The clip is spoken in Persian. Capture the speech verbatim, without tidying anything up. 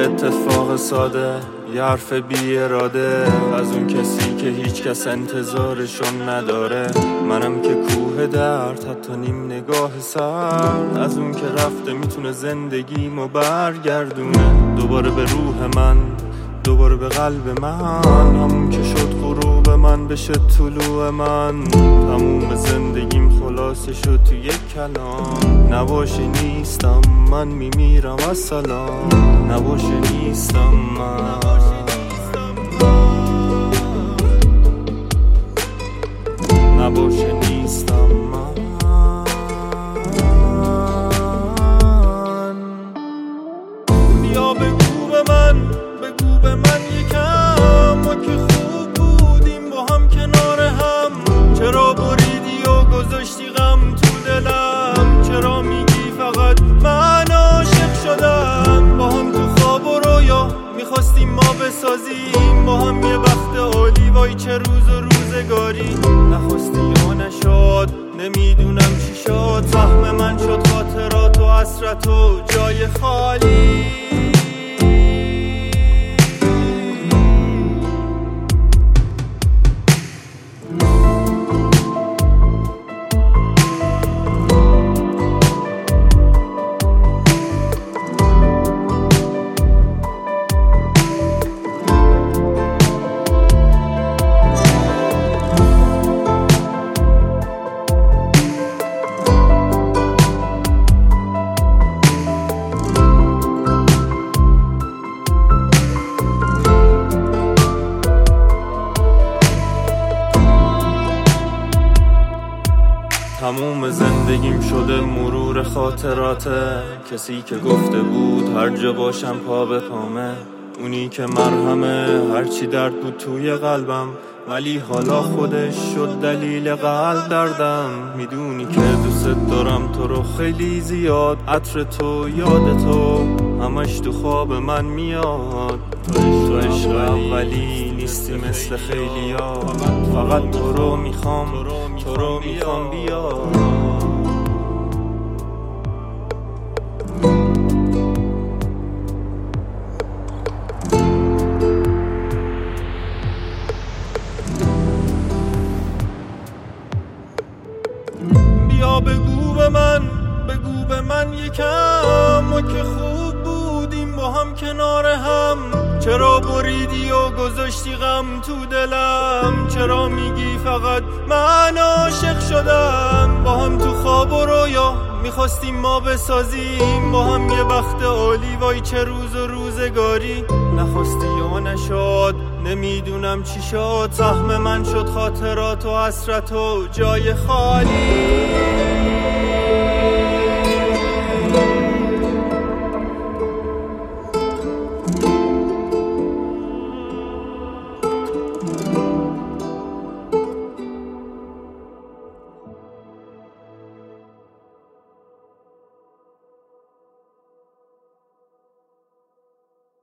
اتفاق ساده، یه حرف بی اراده از اون کسی که هیچ کس انتظارشون نداره. منم که کوه درد، حتی نیم نگاه سر از اون که رفته میتونه زندگیمو برگردونه. دوباره به روح من، دوباره به قلب من، همون که شد غروب من بشه طلوع من. تموم زندگیم خلاصه شد تو یک کلام، نباشه نیستم من میمیرم از سلام. نباشه نیستم من، نباشه نیستم من. بیا بگو به من، بگو به من یکم، ما که خوب بودیم با هم کنار هم. چرا بریدی و گذاشتی غم تو دلم؟ چرا میگی فقط من عاشق شدم؟ با هم تو خواب و رویا میخواستیم ما بسازیم با هم یه بخت عالی. وای چه روز و روزگاری، نخواستی یا نشد نمیدونم چی شد. سهم من شد خاطرات و حسرت و جای خالی. تموم زندگیم شده مرور خاطراته، کسی که گفته بود هر جا باشم پا به پامه. اونی که مرهمه هرچی درد بود توی قلبم، ولی حالا خودش شد دلیل قلب دردم. میدونی که دوست دارم تو رو خیلی زیاد، عطر تو یاد تو همش تو خواب من میاد. تو عشق اولی نیستی مثل خیلیا، فقط تو رو میخوام، تو رو میخوام بیا. بیا بگو به من، بگو به من یکم، ما که خوب بودیم با هم کنار هم. چرا بریدی و گذاشتی غم تو دلم؟ چرا میگی فقط من عاشق شدم؟ با هم تو خواب و رویا میخواستیم ما بسازیم با هم یه بخت عالی. وای چه روز و روزگاری، نخواستی یا نشد نمیدونم چی شد. سهم من شد خاطرات و حسرت و جای خالی.